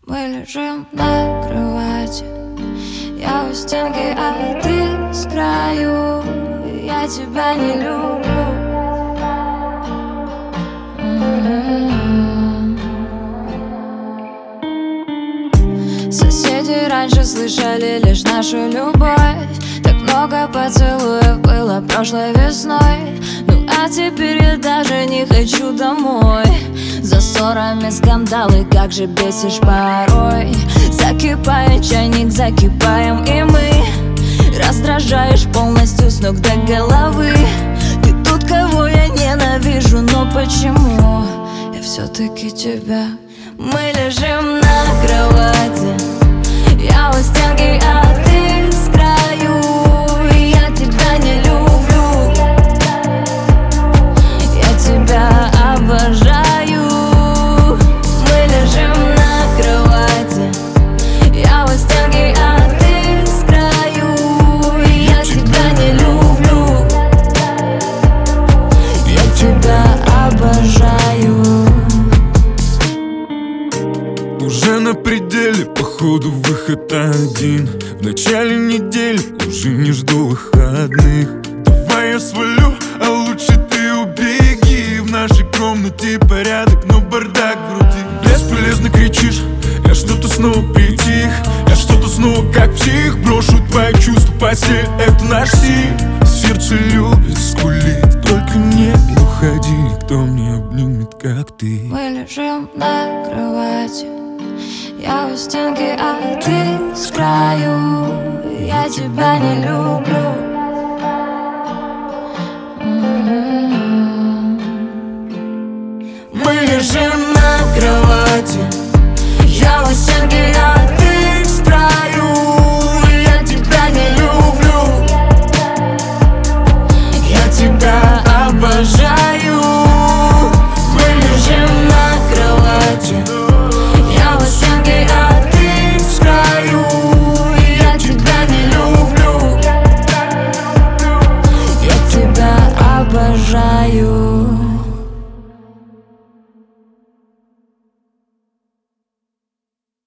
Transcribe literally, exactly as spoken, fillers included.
Мы лежим на кровати, я у стенки, а ты с краю. Я тебя не люблю. Соседи раньше слышали лишь нашу любовь. Так много поцелуев было прошлой весной. Ну а теперь я даже не хочу домой. За ссорами скандалы, как же бесишь порой. Закипает чайник, закипаем и мы. Раздражаешь полностью с ног до головы. Ты тут, кого я ненавижу, но почему я все-таки тебя? Мы лежим на кровати, я у стенки, а ты с краю. Я тебя не люблю, я тебя обожаю. Мы лежим на кровати, я у стенки, а ты с краю. Я тебя не люблю, я тебя обожаю. Уже на пределе, походу выход один. В начале недели уже не жду выходных. Давай я свалю, а лучше ты убеги. В нашей комнате порядок, но бардак в груди. Бесполезно кричишь, я что-то снова притих. Я что-то снова как псих. Брошу твои чувства, постель, это наш стиль. Сердце любит, скулит, только не уходи. Кто мне обнимет, как ты? Мы лежим на кровати, я у стенки, а ты с краю. Я тебя не люблю,